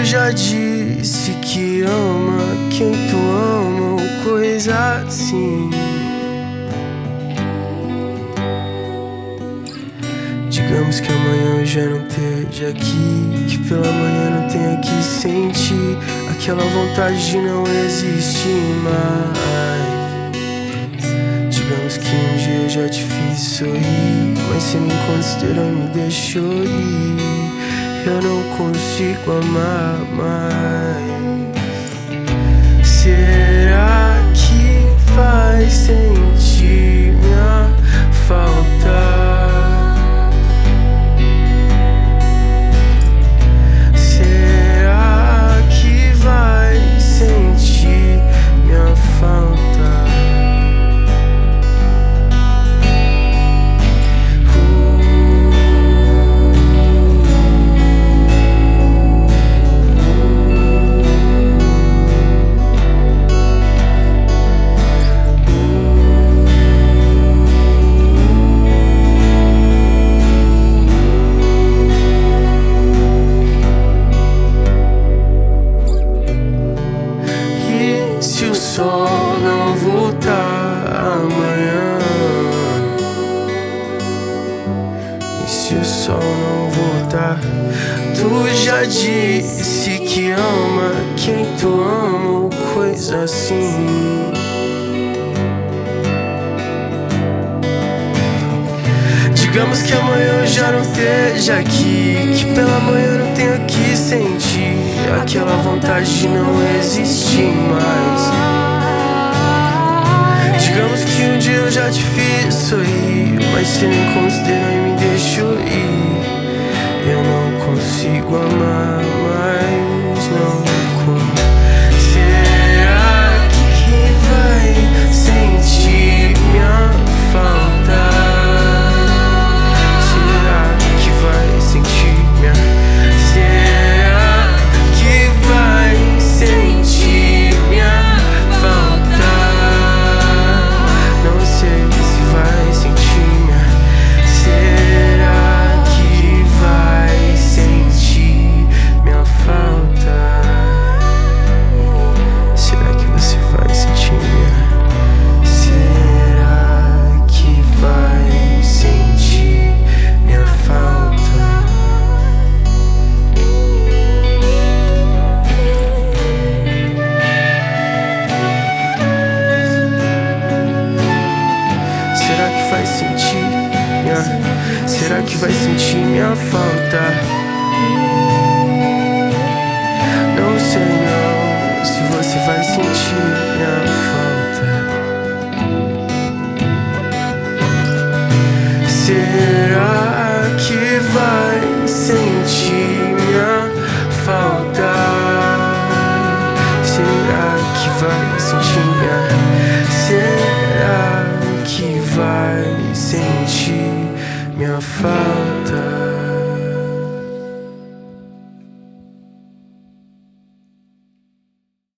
já disse que ama quem tu ama ou coisa assim. Digamos que amanhã eu já não esteja aqui, que pela manhã não tenha que sentir aquela vontade de não existir mais. Digamos que um dia eu já te fiz sorrir, mas você me considerou e me deixou ir. Eu não consigo amar mais. Será que faz sentir minha falta? Se o sol não voltar amanhã, e se o sol não voltar, tu já disse que ama quem tu ama ou coisa assim. Digamos que amanhã eu já não esteja aqui, que pela manhã eu não tenha que sentir aquela vontade de não existir mais. Digamos que um dia eu já te fiz sorrir, mas você me considerou e me deixou ir. Eu não consigo amar mais, não consigo. Será que vai sentir minha falta? Será que vai sentir minha falta? Não sei não se você vai sentir.